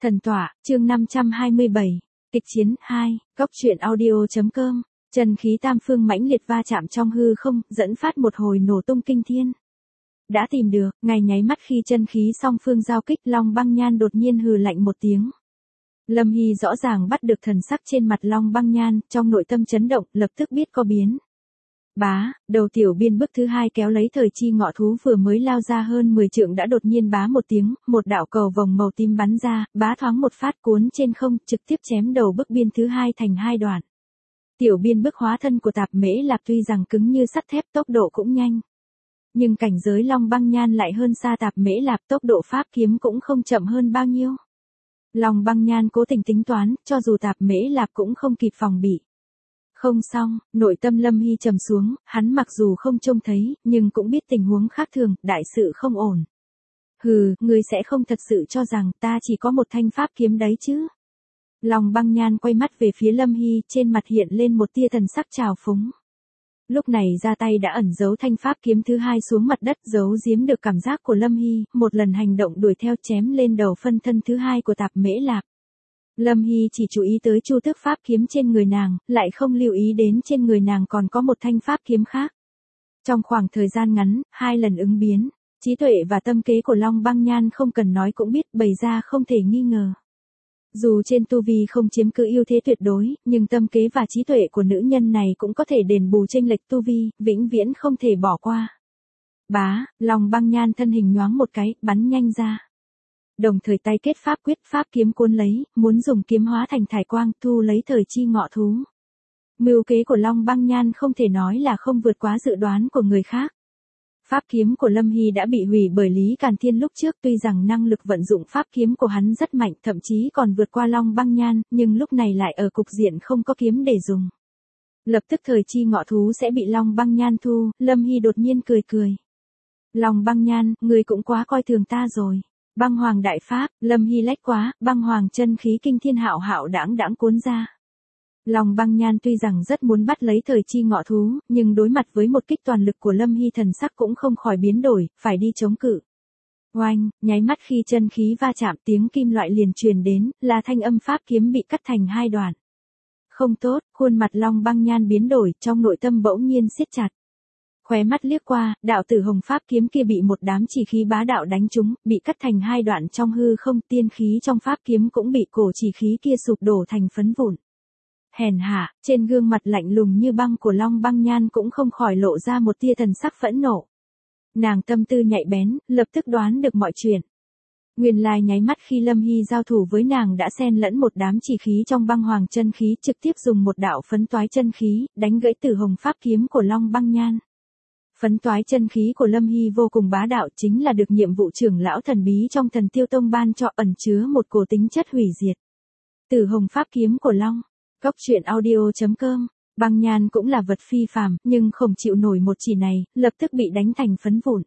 Thần tọa, chương 527, kịch chiến 2, góc truyện audio.com, chân khí tam phương mãnh liệt va chạm trong hư không, dẫn phát một hồi nổ tung kinh thiên. Đã tìm được, ngay nháy mắt khi chân khí song phương giao kích, Long Băng Nhan đột nhiên hừ lạnh một tiếng. Lâm Hy rõ ràng bắt được thần sắc trên mặt Long Băng Nhan, trong nội tâm chấn động, lập tức biết có biến. Bá, đầu tiểu biên bức thứ hai kéo lấy thời chi ngọ thú vừa mới lao ra hơn 10 trượng đã đột nhiên bá một tiếng, một đạo cầu vòng màu tím bắn ra, bá thoáng một phát cuốn trên không, trực tiếp chém đầu bức biên thứ hai thành hai đoạn. Tiểu biên bức hóa thân của Tạp Mễ Lạp tuy rằng cứng như sắt thép, tốc độ cũng nhanh. Nhưng cảnh giới Long Băng Nhan lại hơn xa Tạp Mễ Lạp, tốc độ pháp kiếm cũng không chậm hơn bao nhiêu. Long Băng Nhan cố tình tính toán, cho dù Tạp Mễ Lạp cũng không kịp phòng bị. Không xong, nội tâm Lâm Hy trầm xuống, hắn mặc dù không trông thấy, nhưng cũng biết tình huống khác thường, đại sự không ổn. Hừ, ngươi sẽ không thật sự cho rằng ta chỉ có một thanh pháp kiếm đấy chứ. Long Băng Nhan quay mắt về phía Lâm Hy, trên mặt hiện lên một tia thần sắc trào phúng. Lúc này ra tay đã ẩn giấu thanh pháp kiếm thứ hai xuống mặt đất, giấu giếm được cảm giác của Lâm Hy, một lần hành động đuổi theo chém lên đầu phân thân thứ hai của Tạp Mễ Lạp. Lâm Hy chỉ chú ý tới chu tước pháp kiếm trên người nàng, lại không lưu ý đến trên người nàng còn có một thanh pháp kiếm khác. Trong khoảng thời gian ngắn, hai lần ứng biến, trí tuệ và tâm kế của Long Băng Nhan không cần nói cũng biết, bày ra không thể nghi ngờ. Dù trên tu vi không chiếm cứ ưu thế tuyệt đối, nhưng tâm kế và trí tuệ của nữ nhân này cũng có thể đền bù chênh lệch tu vi, vĩnh viễn không thể bỏ qua. Bá, Long Băng Nhan thân hình nhoáng một cái, bắn nhanh ra. Đồng thời tay kết pháp quyết, pháp kiếm cuốn lấy, muốn dùng kiếm hóa thành thải quang, thu lấy thời chi ngọ thú. Mưu kế của Long Băng Nhan không thể nói là không vượt quá dự đoán của người khác. Pháp kiếm của Lâm Hy đã bị hủy bởi Lý Càn Thiên lúc trước, tuy rằng năng lực vận dụng pháp kiếm của hắn rất mạnh, thậm chí còn vượt qua Long Băng Nhan, nhưng lúc này lại ở cục diện không có kiếm để dùng. Lập tức thời chi ngọ thú sẽ bị Long Băng Nhan thu, Lâm Hy đột nhiên cười cười. Long Băng Nhan, ngươi cũng quá coi thường ta rồi. Băng Hoàng đại pháp, Lâm Hy lách quá, Băng Hoàng chân khí kinh thiên hạo hạo đãng đãng cuốn ra. Long Băng Nhan tuy rằng rất muốn bắt lấy thời chi ngọ thú, nhưng đối mặt với một kích toàn lực của Lâm Hy thần sắc cũng không khỏi biến đổi, phải đi chống cự. Oanh, nháy mắt khi chân khí va chạm, tiếng kim loại liền truyền đến, là thanh âm pháp kiếm bị cắt thành hai đoạn. Không tốt, khuôn mặt Long Băng Nhan biến đổi, trong nội tâm bỗng nhiên siết chặt. Khóe mắt liếc qua, đạo tử hồng pháp kiếm kia bị một đám chỉ khí bá đạo đánh trúng, bị cắt thành hai đoạn trong hư không, tiên khí trong pháp kiếm cũng bị cổ chỉ khí kia sụp đổ thành phấn vụn. Hèn hạ, trên gương mặt lạnh lùng như băng của Long Băng Nhan cũng không khỏi lộ ra một tia thần sắc phẫn nộ. Nàng tâm tư nhạy bén, lập tức đoán được mọi chuyện. Nguyên lai nháy mắt khi Lâm Hy giao thủ với nàng đã xen lẫn một đám chỉ khí trong băng hoàng chân khí, trực tiếp dùng một đạo phấn toái chân khí, đánh gãy tử hồng pháp kiếm của Long Băng Nhan. Phấn toái chân khí của Lâm Hy vô cùng bá đạo, chính là được nhiệm vụ trưởng lão thần bí trong Thần Tiêu Tông ban cho, ẩn chứa một cổ tính chất hủy diệt. Tử hồng pháp kiếm của Long. Góc truyện audio.com, Băng Nhan cũng là vật phi phàm, nhưng không chịu nổi một chỉ này, lập tức bị đánh thành phấn vụn.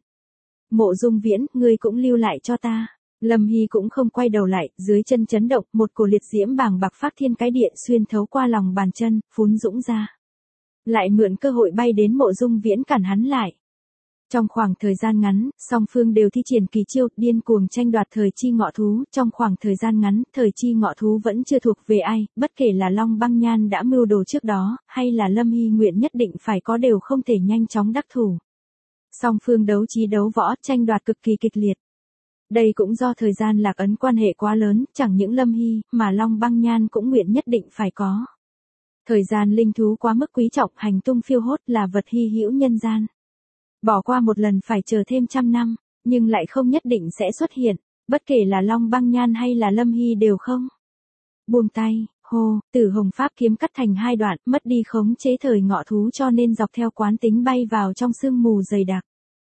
Mộ Dung Viễn, ngươi cũng lưu lại cho ta. Lâm Hy cũng không quay đầu lại, dưới chân chấn động, một cổ liệt diễm bàng bạc phác thiên cái địa xuyên thấu qua lòng bàn chân, phún dũng ra. Lại mượn cơ hội bay đến Mộ Dung Viễn cản hắn lại. Trong khoảng thời gian ngắn, song phương đều thi triển kỳ chiêu, điên cuồng tranh đoạt thời chi ngọ thú, trong khoảng thời gian ngắn, thời chi ngọ thú vẫn chưa thuộc về ai, bất kể là Long Băng Nhan đã mưu đồ trước đó, hay là Lâm Hy nguyện nhất định phải có đều không thể nhanh chóng đắc thủ. Song phương đấu trí đấu võ, tranh đoạt cực kỳ kịch liệt. Đây cũng do thời gian lạc ấn quan hệ quá lớn, chẳng những Lâm Hy, mà Long Băng Nhan cũng nguyện nhất định phải có. Thời gian linh thú quá mức quý trọng, hành tung phiêu hốt là vật hy hữu nhân gian. Bỏ qua một lần phải chờ thêm trăm năm, nhưng lại không nhất định sẽ xuất hiện, bất kể là Long Băng Nhan hay là Lâm Hy đều không. Buông tay, hô, tử hồng pháp kiếm cắt thành hai đoạn, mất đi khống chế thời ngọ thú cho nên dọc theo quán tính bay vào trong sương mù dày đặc.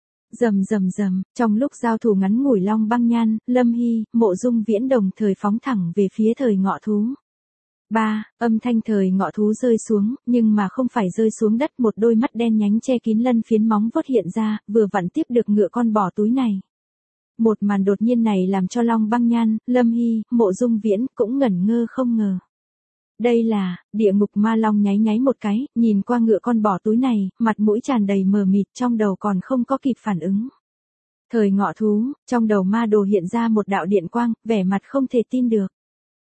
Rầm rầm rầm, trong lúc giao thủ ngắn ngủi Long Băng Nhan, Lâm Hy, Mộ Dung Viễn đồng thời phóng thẳng về phía thời ngọ thú. Âm thanh thời ngọ thú rơi xuống, nhưng mà không phải rơi xuống đất, một đôi mắt đen nhánh che kín lân phiến móng vuốt hiện ra, vừa vặn tiếp được ngựa con bò túi này. Một màn đột nhiên này làm cho Long Băng Nhan, Lâm Hy, Mộ Dung Viễn cũng ngẩn ngơ không ngờ. Đây là, địa ngục ma long nháy nháy một cái, nhìn qua ngựa con bò túi này, mặt mũi tràn đầy mờ mịt, trong đầu còn không có kịp phản ứng. Thời ngọ thú, trong đầu ma đồ hiện ra một đạo điện quang, vẻ mặt không thể tin được.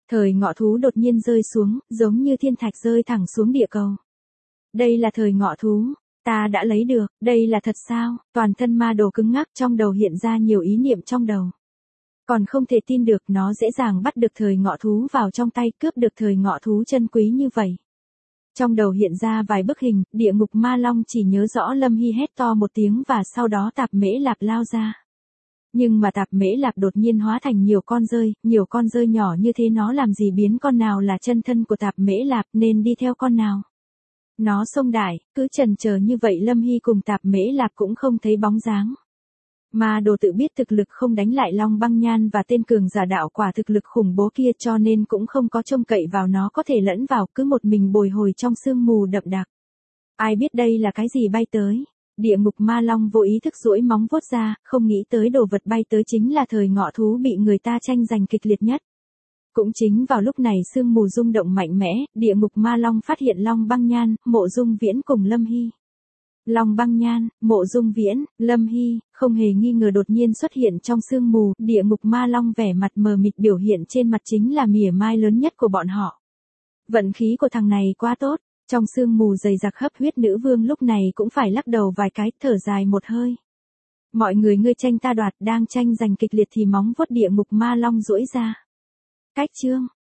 Thời ngọ thú đột nhiên rơi xuống, giống như thiên thạch rơi thẳng xuống địa cầu. Đây là thời ngọ thú, ta đã lấy được, đây là thật sao? Toàn thân ma đồ cứng ngắc, trong đầu hiện ra nhiều ý niệm trong đầu. Còn không thể tin được nó dễ dàng bắt được thời ngọ thú vào trong tay, cướp được thời ngọ thú chân quý như vậy. Trong đầu hiện ra vài bức hình, địa ngục ma long chỉ nhớ rõ Lâm Hy hét to một tiếng và sau đó Tạp Mễ Lạp lao ra. Nhưng mà Tạp Mễ Lạp đột nhiên hóa thành nhiều con rơi nhỏ như thế nó làm gì biến con nào là chân thân của Tạp Mễ Lạp nên đi theo con nào. Nó xông đại, cứ chần chờ như vậy Lâm Hy cùng Tạp Mễ Lạp cũng không thấy bóng dáng. Ma đồ tự biết thực lực không đánh lại Long Băng Nhan và tên cường giả đạo quả thực lực khủng bố kia cho nên cũng không có trông cậy vào nó có thể lẫn vào, cứ một mình bồi hồi trong sương mù đậm đặc. Ai biết đây là cái gì bay tới. Địa ngục ma long vô ý thức duỗi móng vuốt ra, không nghĩ tới đồ vật bay tới chính là thời ngọ thú bị người ta tranh giành kịch liệt nhất. Cũng chính vào lúc này sương mù rung động mạnh mẽ, địa ngục ma long phát hiện Long Băng Nhan, Mộ Dung Viễn cùng Lâm Hy. Long Băng Nhan, Mộ Dung Viễn, Lâm Hy, không hề nghi ngờ đột nhiên xuất hiện trong sương mù, địa ngục ma long vẻ mặt mờ mịt biểu hiện trên mặt chính là mỉa mai lớn nhất của bọn họ. Vận khí của thằng này quá tốt, trong sương mù dày đặc hấp huyết nữ vương lúc này cũng phải lắc đầu vài cái, thở dài một hơi. Mọi người ngươi tranh ta đoạt đang tranh giành kịch liệt thì móng vuốt địa ngục ma long duỗi ra. Cách chương